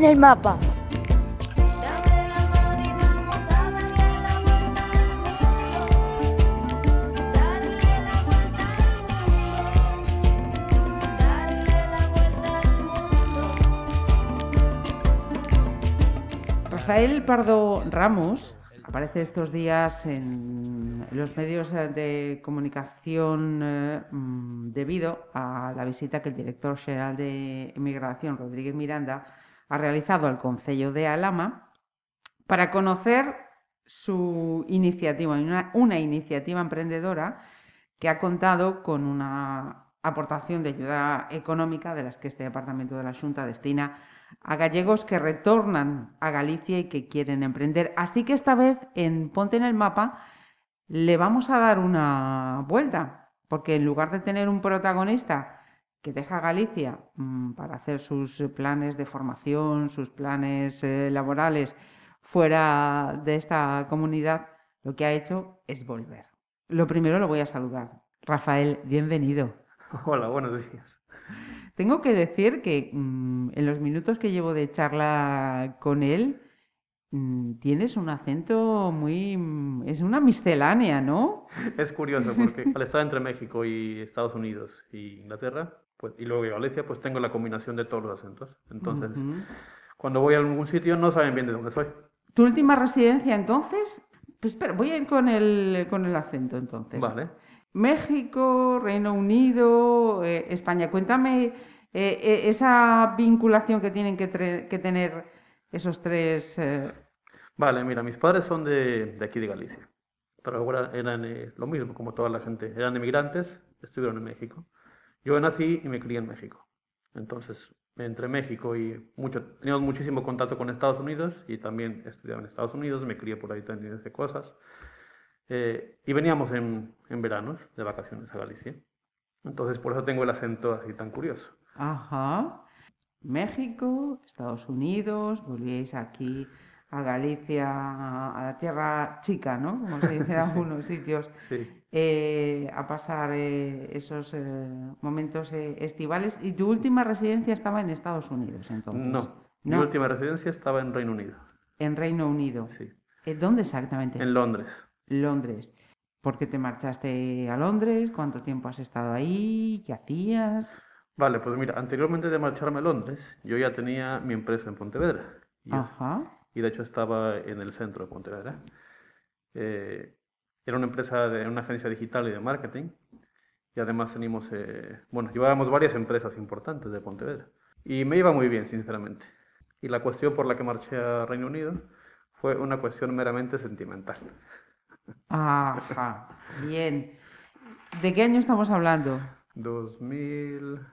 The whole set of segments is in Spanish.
en el mapa. Rafael Pardo Ramos aparece estos días en los medios de comunicación debido a la visita que el director xeral de Emigración, Rodríguez Miranda, ha realizado al Concello de Alhama para conocer su iniciativa, una iniciativa emprendedora que ha contado con una aportación de ayuda económica de las que este departamento de la Xunta destina a gallegos que retornan a Galicia y que quieren emprender. Así que esta vez en Ponte en el Mapa le vamos a dar una vuelta, porque en lugar de tener un protagonista que deja Galicia para hacer sus planes de formación, sus planes laborales fuera de esta comunidad, lo que ha hecho es volver. Lo primero lo voy a saludar. Rafael, bienvenido. Hola, buenos días. Tengo que decir que en los minutos que llevo de charla con él, tienes un acento muy... es una miscelánea, ¿no? Es curioso porque al estar entre México y Estados Unidos y Inglaterra, pues, y luego Galicia, pues tengo la combinación de todos los acentos. Entonces, cuando voy a algún sitio no saben bien de dónde soy. ¿Tu última residencia entonces? Pues espera, voy a ir con el acento entonces. Vale. México, Reino Unido, España. Cuéntame esa vinculación que tienen que tener esos tres... Vale, mira, mis padres son de aquí de Galicia, pero ahora eran lo mismo como toda la gente. Eran emigrantes, estuvieron en México. Yo nací y me crié en México. Entonces, entre México y teníamos muchísimo contacto con Estados Unidos y también estudiaba en Estados Unidos, me crié por ahí también de cosas. Y veníamos en veranos de vacaciones a Galicia. Entonces, por eso tengo el acento así tan curioso. Ajá. México, Estados Unidos, volvíais aquí a Galicia, a la tierra chica, ¿no? Como se dice en algunos sitios, sí. A pasar esos momentos estivales. ¿Y tu última residencia estaba en Estados Unidos, entonces? No, mi última residencia estaba en Reino Unido. ¿En Reino Unido? Sí. ¿Dónde exactamente? En Londres. Londres. ¿Por qué te marchaste a Londres? ¿Cuánto tiempo has estado ahí? ¿Qué hacías? Vale, pues mira, anteriormente de marcharme a Londres, yo ya tenía mi empresa en Pontevedra. Y de hecho estaba en el centro de Pontevedra. Era una empresa de una agencia digital y de marketing. Y además teníamos, llevábamos varias empresas importantes de Pontevedra. Y me iba muy bien, sinceramente. Y la cuestión por la que marché a Reino Unido fue una cuestión meramente sentimental. Ajá, bien. ¿De qué año estamos hablando? 2012.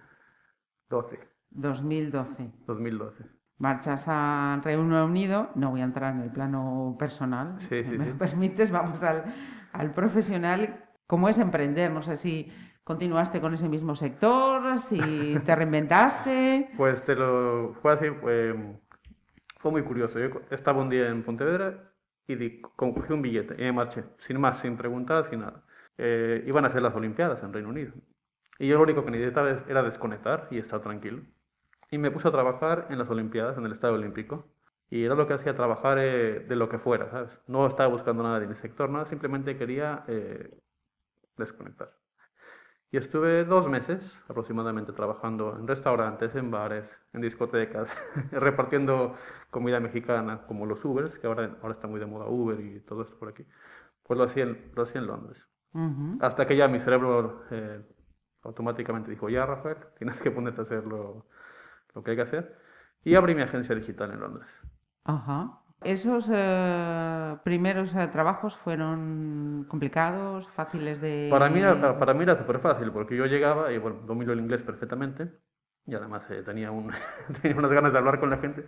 2012. Marchas a Reino Unido, no voy a entrar en el plano personal, sí. ¿me permites? Vamos al profesional. ¿Cómo es emprender? No sé si continuaste con ese mismo sector, si te reinventaste. Pues fue así, fue muy curioso. Yo estaba un día en Pontevedra y cogí un billete y me marché, sin más, sin preguntar, sin nada. Iban a hacer las Olimpiadas en Reino Unido. Y yo lo único que necesitaba era desconectar y estar tranquilo. Y me puse a trabajar en las Olimpiadas, en el Estadio Olímpico. Y era lo que hacía, trabajar de lo que fuera, ¿sabes? No estaba buscando nada de mi sector, nada, simplemente quería desconectar. Y estuve 2 meses aproximadamente trabajando en restaurantes, en bares, en discotecas, repartiendo comida mexicana, como los Ubers, que ahora está muy de moda Uber y todo esto por aquí. Pues lo hacía en Londres. Hasta que ya mi cerebro automáticamente dijo, ya Rafael, tienes que ponerte a hacer lo que hay que hacer. Y abrí mi agencia digital en Londres. Ajá. ¿Esos primeros trabajos fueron complicados, fáciles de...? Para mí era súper fácil, porque yo llegaba y domino el inglés perfectamente. Y además tenía unas ganas de hablar con la gente.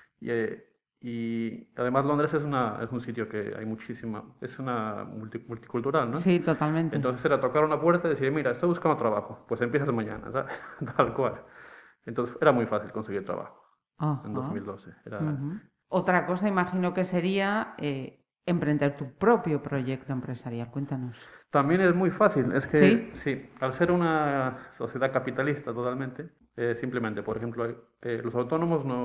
Y además Londres es un sitio que hay es una multicultural, ¿no? Sí, totalmente. Entonces era tocar una puerta y decir, mira, estoy buscando trabajo, pues empiezas mañana, ¿sabes? Tal cual. Entonces era muy fácil conseguir trabajo. En 2012. Otra cosa imagino que sería emprender tu propio proyecto empresarial. Cuéntanos. También es muy fácil. Es que sí, al ser una sociedad capitalista totalmente, simplemente, por ejemplo, los autónomos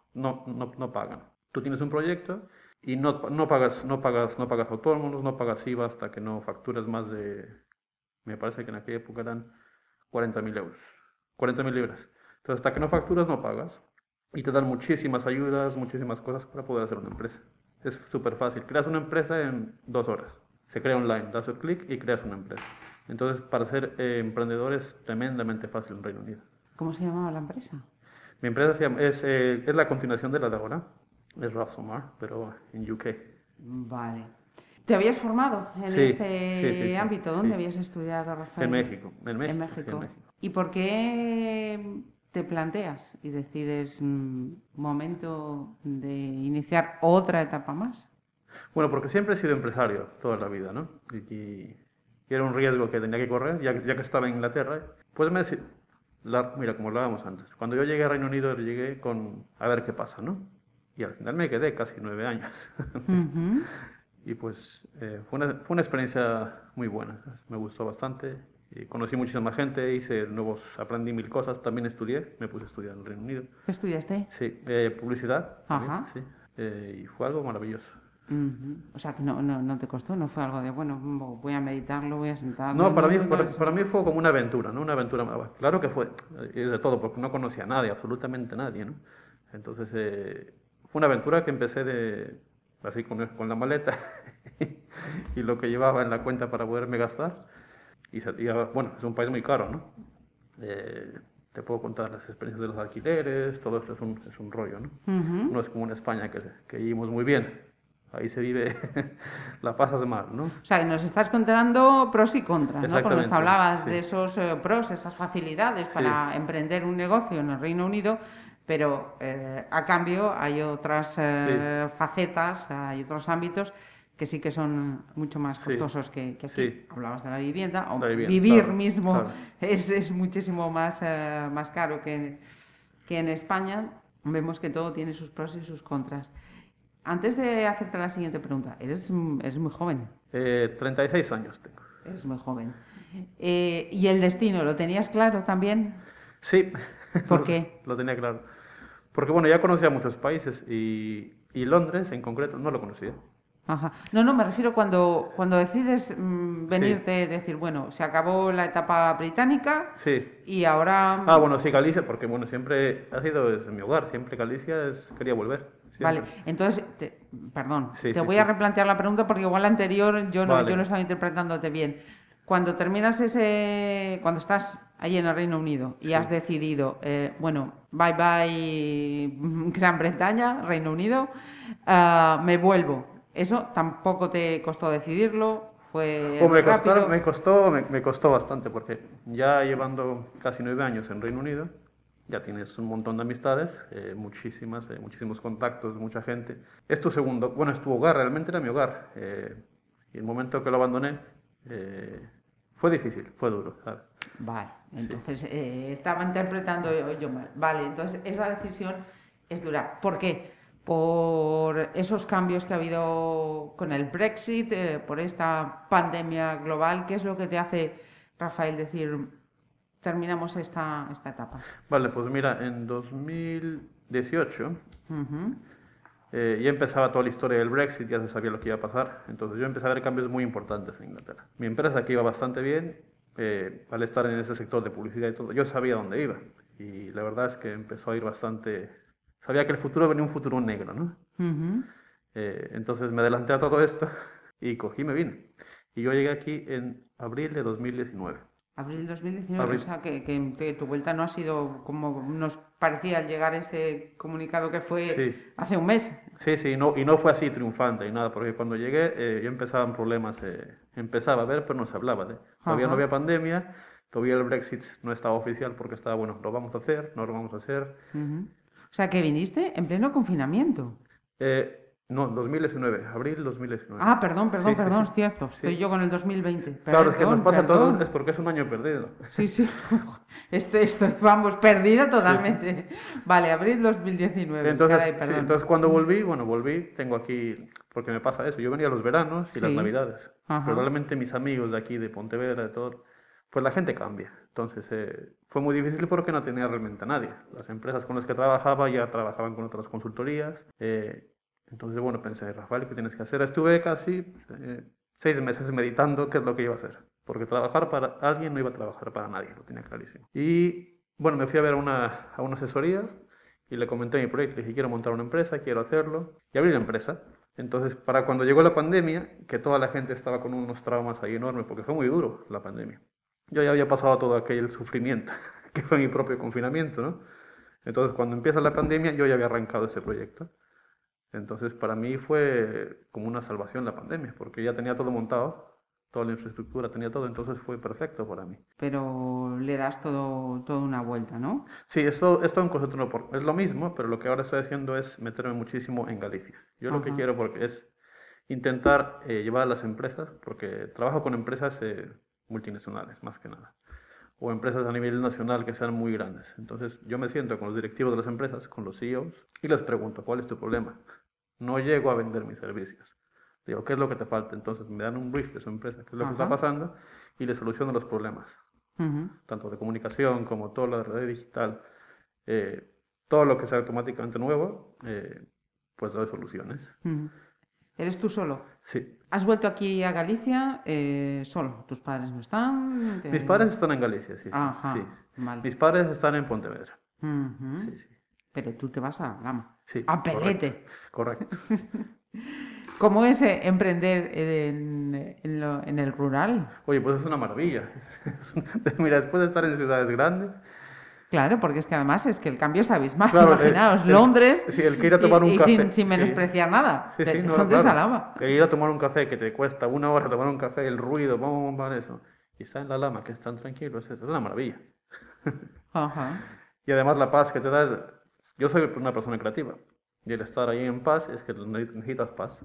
no pagan. Tú tienes un proyecto y no pagas autónomos, no pagas IVA hasta que no facturas más de, me parece que en aquella época eran 40.000 euros, 40.000 libras. Entonces, hasta que no facturas, no pagas. Y te dan muchísimas ayudas, muchísimas cosas para poder hacer una empresa. Es súper fácil. Creas una empresa en 2 horas. Se crea online, das un clic y creas una empresa. Entonces, para ser emprendedor es tremendamente fácil en Reino Unido. ¿Cómo se llamaba la empresa? Mi empresa es la continuación de la de ahora. Es Rafsomar, pero en UK. Vale. ¿Te habías formado en este ámbito? ¿Dónde habías estudiado, Rafael? En México. En México. ¿Y por qué te planteas y decides momento de iniciar otra etapa más? Bueno, porque siempre he sido empresario toda la vida, ¿no? Y era un riesgo que tenía que correr, ya que estaba en Inglaterra. Pues mira, como hablábamos antes, cuando yo llegué a Reino Unido, llegué con a ver qué pasa, ¿no? Y al final me quedé casi 9 años. Uh-huh. Y pues fue una experiencia muy buena, me gustó bastante. Y conocí muchísima gente, aprendí 1000 cosas, también estudié, me puse a estudiar en el Reino Unido. ¿Qué estudiaste? Sí, publicidad. Ajá. También, sí, y fue algo maravilloso. Uh-huh. O sea, que no te costó, no fue algo de, bueno, voy a meditarlo, voy a sentarme. No, para mí fue como una aventura, ¿no? Una aventura, claro que fue, de todo, porque no conocía a nadie, absolutamente a nadie, ¿no? Entonces, fue una aventura que empecé así con la maleta y lo que llevaba en la cuenta para poderme gastar. Y bueno, es un país muy caro, ¿no? Te puedo contar las experiencias de los alquileres, todo esto es un rollo, ¿no? Uh-huh. No es como en España que vivimos muy bien. Ahí se vive, la pasas mal, ¿no? O sea, nos estás contando pros y contras, ¿no? Porque nos hablabas sí. de esos pros, esas facilidades para emprender un negocio en el Reino Unido, pero a cambio hay otras facetas, hay otros ámbitos que sí que son mucho más costosos que aquí. Sí. Hablabas de la vivienda, o vivir claro, mismo es muchísimo más caro que en España. Vemos que todo tiene sus pros y sus contras. Antes de hacerte la siguiente pregunta, eres muy joven. 36 años tengo. Eres muy joven. ¿Y el destino lo tenías claro también? Sí. ¿Por qué? Lo tenía claro. Porque bueno, ya conocía muchos países y Londres en concreto no lo conocía. Ajá. No, me refiero cuando decides venirte, decir, bueno, se acabó la etapa británica y ahora... Bueno, sí, Galicia, porque bueno, siempre ha sido desde mi hogar, siempre Galicia quería volver. Siempre. Vale, entonces, te voy a replantear la pregunta porque igual la anterior yo no estaba interpretándote bien. Cuando terminas cuando estás allí en el Reino Unido y has decidido, bye bye Gran Bretaña, Reino Unido, me vuelvo. ¿Eso tampoco te costó decidirlo? ¿Fue rápido? Me costó bastante porque ya llevando casi 9 años en Reino Unido, ya tienes un montón de amistades, muchísimos contactos, mucha gente. Es tu es tu hogar, realmente era mi hogar. Y el momento que lo abandoné, fue difícil, fue duro, ¿sabes? Vale, entonces estaba interpretando yo mal. Vale, entonces esa decisión es dura. ¿Por qué? Por esos cambios que ha habido con el Brexit, por esta pandemia global. ¿Qué es lo que te hace, Rafael, decir... terminamos esta etapa? Vale, pues mira, en 2018 ya empezaba toda la historia del Brexit, ya se sabía lo que iba a pasar, entonces yo empecé a ver cambios muy importantes en Inglaterra. Mi empresa que iba bastante bien, al estar en ese sector de publicidad y todo, yo sabía dónde iba y la verdad es que empezó a ir bastante... Sabía que el futuro venía un futuro negro, ¿no? Entonces me adelanté a todo esto y cogí y me vine. Y yo llegué aquí en abril de 2019. Abril 2019, o sea que tu vuelta no ha sido como nos parecía al llegar ese comunicado que fue hace un mes. Sí, y no fue así triunfante y nada, porque cuando llegué ya empezaban problemas, empezaba a ver, pero no se hablaba. Todavía no había pandemia, todavía el Brexit no estaba oficial porque estaba, bueno, lo vamos a hacer, no lo vamos a hacer. O sea que viniste en pleno confinamiento. No, 2019, abril 2019. Perdón, es cierto. Estoy yo con el 2020. Claro, es que nos pasa a todos, es porque es un año perdido. Sí. Estoy, perdida totalmente. Vale, abril 2019. Entonces cuando volví, tengo aquí, porque me pasa eso, yo venía los veranos y las navidades. Probablemente mis amigos de aquí, de Pontevedra, de todo, pues la gente cambia. Entonces fue muy difícil porque no tenía realmente a nadie. Las empresas con las que trabajaba ya trabajaban con otras consultorías. Entonces, bueno, pensé, Rafael, ¿qué tienes que hacer? Estuve casi 6 meses meditando qué es lo que iba a hacer. Porque trabajar para alguien no iba a trabajar para nadie, lo tenía clarísimo. Y bueno, me fui a ver a una asesoría y le comenté mi proyecto. Le dije, quiero montar una empresa, quiero hacerlo. Y abrí la empresa. Entonces, para cuando llegó la pandemia, que toda la gente estaba con unos traumas ahí enormes, porque fue muy duro la pandemia. Yo ya había pasado todo aquel sufrimiento, que fue mi propio confinamiento, ¿no? Entonces, cuando empieza la pandemia, yo ya había arrancado ese proyecto. Entonces, para mí fue como una salvación la pandemia, porque ya tenía todo montado, toda la infraestructura, tenía todo, entonces fue perfecto para mí. Pero le das todo una vuelta, ¿no? Sí, esto en concepto no es lo mismo, pero lo que ahora estoy haciendo es meterme muchísimo en Galicia. Yo lo que Ajá. quiero porque es intentar llevar a las empresas, porque trabajo con empresas multinacionales, más que nada, o empresas a nivel nacional que sean muy grandes. Entonces yo me siento con los directivos de las empresas, con los CEOs, y les pregunto, ¿cuál es tu problema? No llego a vender mis servicios. Digo, ¿qué es lo que te falta? Entonces me dan un brief de su empresa, qué es lo que está Ajá. pasando, y les soluciono los problemas, Ujú, tanto de comunicación como toda la red digital, eh, todo lo que sea automáticamente nuevo, pues doy soluciones. ujú. ¿Eres tú solo? Sí. ¿Has vuelto aquí a Galicia solo? ¿Tus padres no están? Mis padres están en Galicia, sí, sí, sí. Ajá, vale. Mis padres están en Pontevedra. Ujú. Sí, sí. Pero tú te vas a la Lama. Sí, ¡A correcto, Pelete! correcto. ¿Cómo es emprender en el rural? Oye, pues es una maravilla. Mira, después de estar en ciudades grandes, Claro, porque es que además es que el cambio es abismal. claro, Imaginaos, Londres sí, el que ir a tomar un y café, sin sí, menospreciar nada. sí, sí, De no, Londres a claro. Lama. El ir a tomar un café que te cuesta 1 hora tomar un café, el ruido, bomba, eso. Y está en la lama, que es tan tranquilo, es una maravilla. Ajá. Y además la paz que te da, yo soy una persona creativa. Y el estar ahí en paz es que necesitas paz.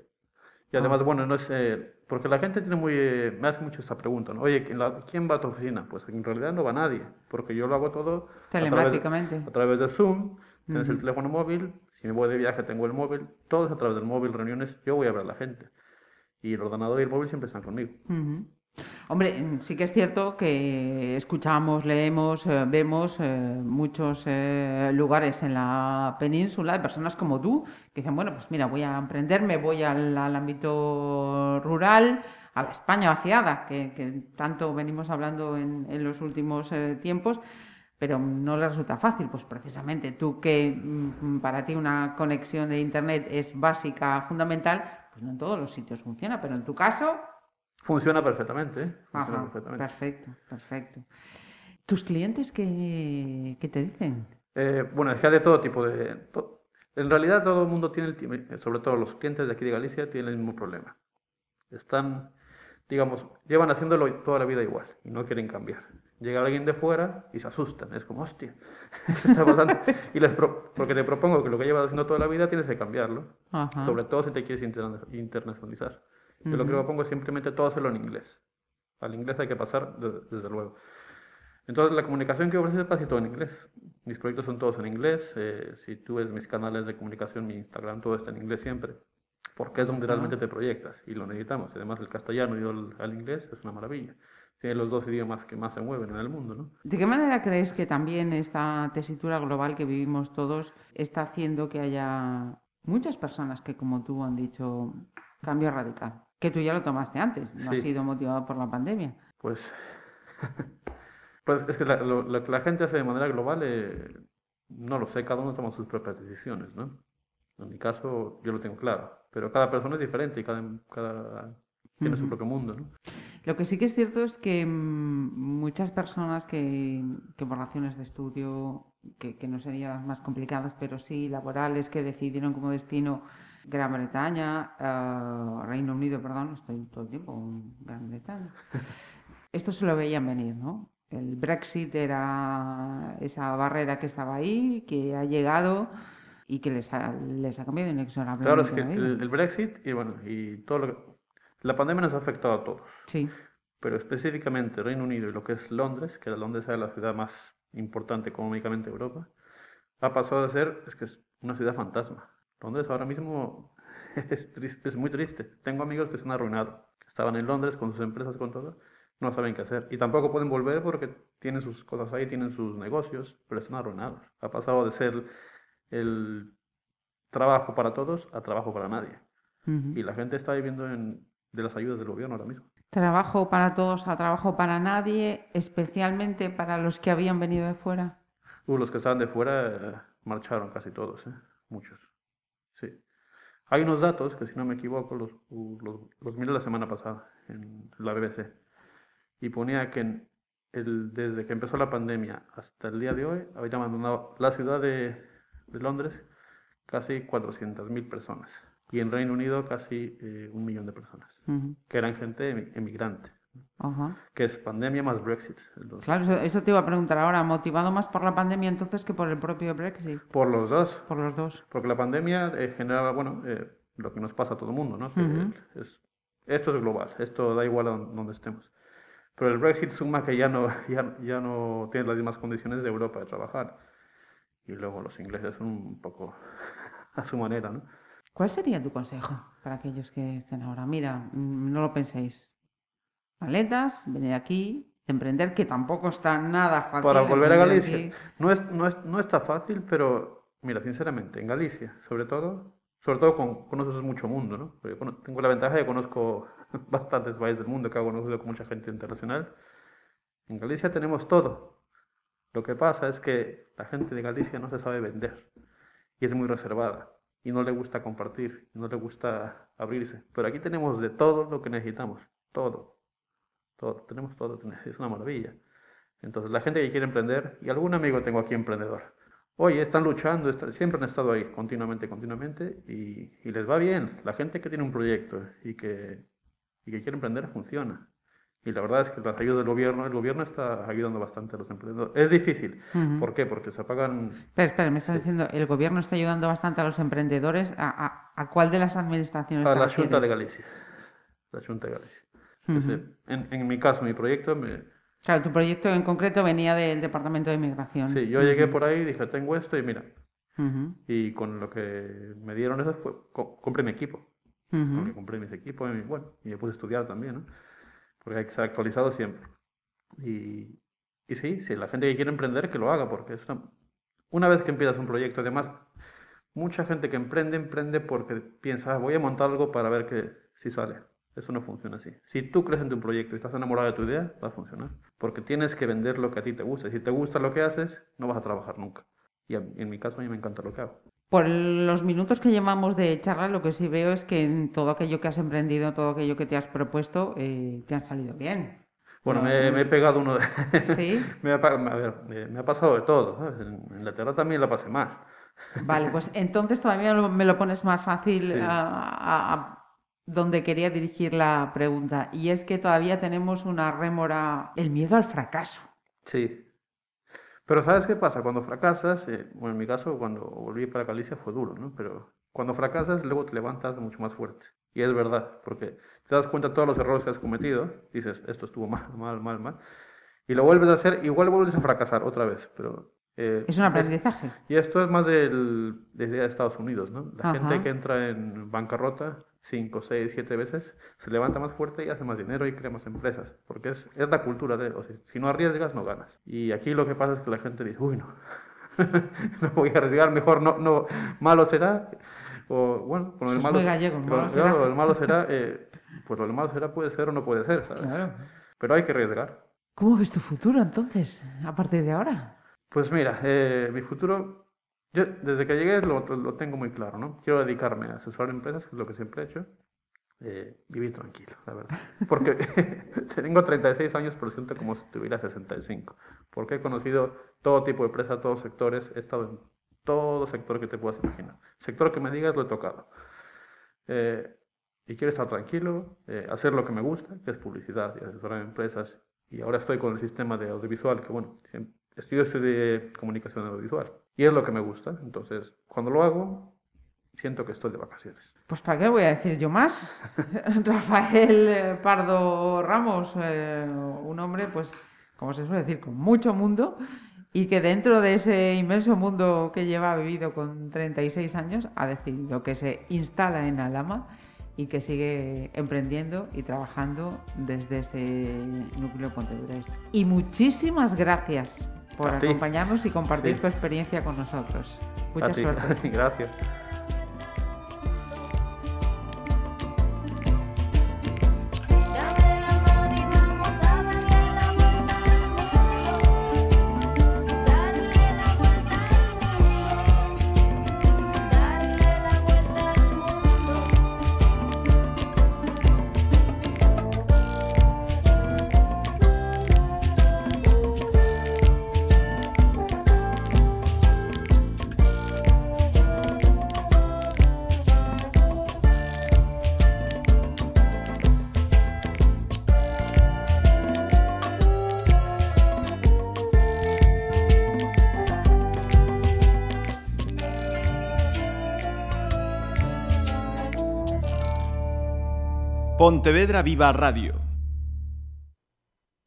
Y además, Ajá. bueno, no es, porque la gente tiene me hace mucho esta pregunta, ¿no? Oye, ¿quién va a tu oficina? Pues en realidad no va nadie, porque yo lo hago todo a través, Telemáticamente. a través de Zoom, tienes el Ujú. teléfono móvil, si me voy de viaje tengo el móvil, todo es a través del móvil, reuniones, yo voy a ver a la gente. Y el ordenador y el móvil siempre están conmigo. Ujú. Hombre, sí que es cierto que escuchamos, leemos, vemos muchos lugares en la península de personas como tú que dicen, bueno, pues mira, voy a emprender, me voy al ámbito rural, a la España vaciada, que tanto venimos hablando en los últimos tiempos, pero no le resulta fácil. Pues precisamente tú que para ti una conexión de Internet es básica, fundamental, pues no en todos los sitios funciona, pero en tu caso... Funciona perfectamente, ¿eh? Funciona Ajá, perfectamente. perfecto, perfecto. ¿Tus clientes qué te dicen? Bueno, es que hay de todo tipo en realidad todo el mundo tiene, sobre todo los clientes de aquí de Galicia, tienen el mismo problema. Están, digamos, llevan haciéndolo toda la vida igual y no quieren cambiar. Llega alguien de fuera y se asustan. Es como, hostia, ¿qué está pasando? Porque te propongo que lo que llevas haciendo toda la vida tienes que cambiarlo. Ajá. Sobre todo si te quieres internacionalizar. Yo lo que Ujú. propongo es simplemente todo hacerlo en inglés. Al inglés hay que pasar, desde luego. Entonces, la comunicación que ofrece es casi todo en inglés. Mis proyectos son todos en inglés. Si tú ves mis canales de comunicación, mi Instagram, todo está en inglés siempre. Porque es donde Ajá. realmente te proyectas y lo necesitamos. Además, el castellano y el inglés es una maravilla. Tiene los dos idiomas que más se mueven en el mundo, ¿no? ¿De qué manera crees que también esta tesitura global que vivimos todos está haciendo que haya muchas personas que, como tú, han dicho cambio radical? Que tú ya lo tomaste antes, no ha Sí, sido motivado por la pandemia. pues, pues es que lo que la gente hace de manera global, no lo sé, cada uno toma sus propias decisiones, ¿no? En mi caso, yo lo tengo claro, pero cada persona es diferente y cada tiene su Ujú. propio mundo, ¿no? Lo que sí que es cierto es que muchas personas que por razones de estudio, que no serían las más complicadas, pero sí laborales, que decidieron como destino Gran Bretaña, Reino Unido, perdón, estoy todo el tiempo en Gran Bretaña. Esto se lo veían venir, ¿no? El Brexit era esa barrera que estaba ahí, que ha llegado y que les ha cambiado Claro, es inexorablemente que la vida. el Brexit y bueno, y todo la pandemia nos ha afectado a todos, Sí. pero específicamente Reino Unido y lo que es Londres, que Londres es la ciudad más importante económicamente de Europa, ha pasado a ser, es que es una ciudad fantasma. Londres ahora mismo es triste, es muy triste. Tengo amigos que se han arruinado, que estaban en Londres con sus empresas, con todo, no saben qué hacer. Y tampoco pueden volver porque tienen sus cosas ahí, tienen sus negocios, pero están arruinados. Ha pasado de ser el trabajo para todos a trabajo para nadie. Ujú. Y la gente está viviendo de las ayudas del gobierno ahora mismo. Trabajo para todos a trabajo para nadie, especialmente para los que habían venido de fuera. Los que estaban de fuera marcharon casi todos, muchos. Sí. Hay unos datos que, si no me equivoco, los miré la semana pasada en la BBC. Y ponía que desde que empezó la pandemia hasta el día de hoy, había abandonado la ciudad de Londres casi 400.000 personas. Y en Reino Unido casi 1 millón de personas, Ujú. que eran gente emigrante, Ajá. que es pandemia más Brexit. Entonces, Claro, eso te iba a preguntar ahora, ¿motivado más por la pandemia entonces que por el propio Brexit? por los dos, Por los dos. porque la pandemia generaba, bueno, lo que nos pasa a todo el mundo, ¿no? Que Ujú. esto es global, esto da igual a donde estemos. Pero el Brexit suma que ya no tiene las mismas condiciones de Europa de trabajar. Y luego los ingleses son un poco a su manera, ¿no? ¿Cuál sería tu consejo para aquellos que estén ahora? Mira, no lo penséis. Maletas, venir aquí, emprender, que tampoco está nada fácil Para volver a emprender Galicia, aquí. no está fácil, pero mira, sinceramente, en Galicia, sobre todo conoces mucho mundo, ¿no? Porque tengo la ventaja de que conozco bastantes países del mundo, que he conocido con mucha gente internacional. En Galicia tenemos todo. Lo que pasa es que la gente de Galicia no se sabe vender y es muy reservada y no le gusta compartir, y no le gusta abrirse. Pero aquí tenemos de todo lo que necesitamos, todo, todo, tenemos todo, es una maravilla. Entonces, la gente que quiere emprender, y algún amigo tengo aquí emprendedor, oye, están luchando, siempre han estado ahí, continuamente, y les va bien. La gente que tiene un proyecto y que quiere emprender funciona. Y la verdad es que las ayudas del gobierno, el gobierno está ayudando bastante a los emprendedores. Es difícil. Ujú. ¿Por qué? Porque se pagan... Espera, me estás diciendo, el gobierno está ayudando bastante a los emprendedores. ¿A cuál de las administraciones A te la Junta de refieres? Galicia. La Junta de Galicia. Ujú. En mi caso, mi proyecto, Claro, tu proyecto en concreto venía del Departamento de Inmigración. sí, yo llegué por ahí y dije, tengo esto y mira, Ujú. y con lo que me dieron eso fue, compré mi equipo. Ujú. Compré mis equipos y bueno, y me puse a estudiar también, ¿no? Porque hay que estar actualizado siempre. Y, y sí, la gente que quiere emprender, que lo haga, porque una vez que empiezas un proyecto, además, mucha gente que emprende porque piensa, voy a montar algo para ver si sale. Eso no funciona así. Si tú crees en tu proyecto y estás enamorado de tu idea, va a funcionar. Porque tienes que vender lo que a ti te gusta. Si te gusta lo que haces, no vas a trabajar nunca. Y en mi caso, a mí me encanta lo que hago. Por los minutos que llevamos de charla, lo que sí veo es que en todo aquello que has emprendido, todo aquello que te has propuesto, te han salido bien. Bueno, me he pegado uno de... Sí. me ha pasado de todo, ¿sabes? En la tierra también la pasé mal. Vale, pues entonces todavía me lo pones más fácil Sí, a donde quería dirigir la pregunta. Y es que todavía tenemos una rémora, el miedo al fracaso. sí. Pero ¿sabes qué pasa? Cuando fracasas, bueno, en mi caso, cuando volví para Galicia fue duro, ¿no? Pero cuando fracasas, luego te levantas mucho más fuerte. Y es verdad, porque te das cuenta de todos los errores que has cometido, dices, esto estuvo mal, y lo vuelves a hacer, igual vuelves a fracasar otra vez, pero... Es un aprendizaje. y esto es más desde Estados Unidos, ¿no? La gente que Ajá. entra en bancarrota 5, 6, 7 veces, se levanta más fuerte y hace más dinero y crea más empresas, porque es la cultura o sea, si no arriesgas, no ganas. Y aquí lo que pasa es que la gente dice, uy, no, no voy a arriesgar, mejor no, malo será, o bueno, con Eso el es malo, muy gallego, malo claro, será. el malo será, pues lo malo será puede ser o no puede ser, ¿sabes? Claro. Pero hay que arriesgar. ¿Cómo ves tu futuro entonces, a partir de ahora? Pues mira, mi futuro, yo desde que llegué lo tengo muy claro, ¿no? Quiero dedicarme a asesorar empresas, que es lo que siempre he hecho, vivir tranquilo, la verdad. Porque tengo 36 años, pero siento como si tuviera 65. Porque he conocido todo tipo de empresas, todos sectores, he estado en todo sector que te puedas imaginar. Sector que me digas, lo he tocado. Y quiero estar tranquilo, hacer lo que me gusta, que es publicidad y asesorar empresas. Y ahora estoy con el sistema de audiovisual, que bueno, estudié comunicación audiovisual. Y es lo que me gusta. Entonces, cuando lo hago, siento que estoy de vacaciones. Pues ¿para qué voy a decir yo más? Rafael Pardo Ramos, un hombre, pues, como se suele decir, con mucho mundo y que dentro de ese inmenso mundo que lleva vivido con 36 años ha decidido que se instala en Alhama y que sigue emprendiendo y trabajando desde este núcleo Pontevedra Este. Y muchísimas gracias por acompañarnos y compartir tu experiencia con nosotros. Mucha suerte. Gracias. Pontevedra Viva Radio.